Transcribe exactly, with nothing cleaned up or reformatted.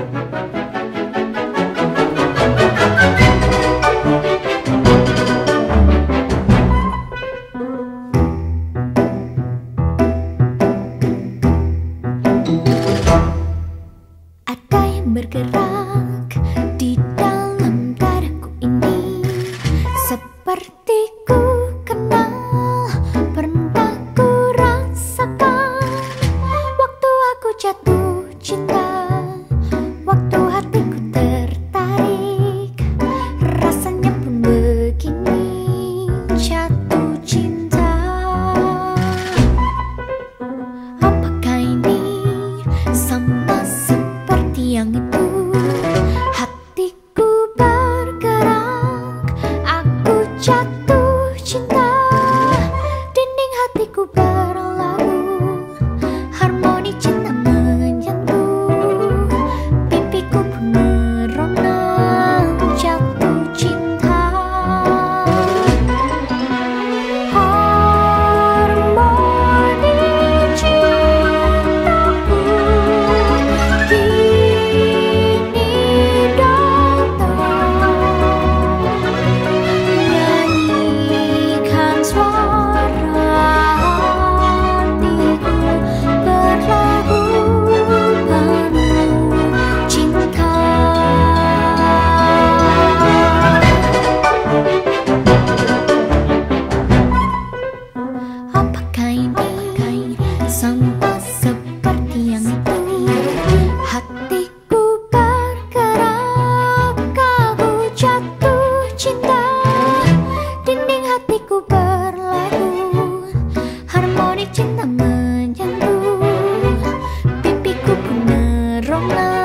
Ada yang bergerak di dalam dadaku ini, seperti ku kenal, pernah ku rasakan waktu aku jatuh cinta, waktu hatiku tertarik, rasanya pun begini, jatuh cinta. Apakah ini sama seperti yang itu? Hatiku bergerak, aku jatuh cinta, dinding hatiku berlalu, harmoni cinta menyentuh, pipiku pun merona, jatuh cinta. Harmoni cintaku kini datang, nyanyikan suara hatiku berlagu penuh cinta. Apakah ini sama seperti yang itu? Hatiku bergerak, aku jatuh cinta, dinding hatiku berlagu, harmoni cinta menyentuh, pipiku pun merona.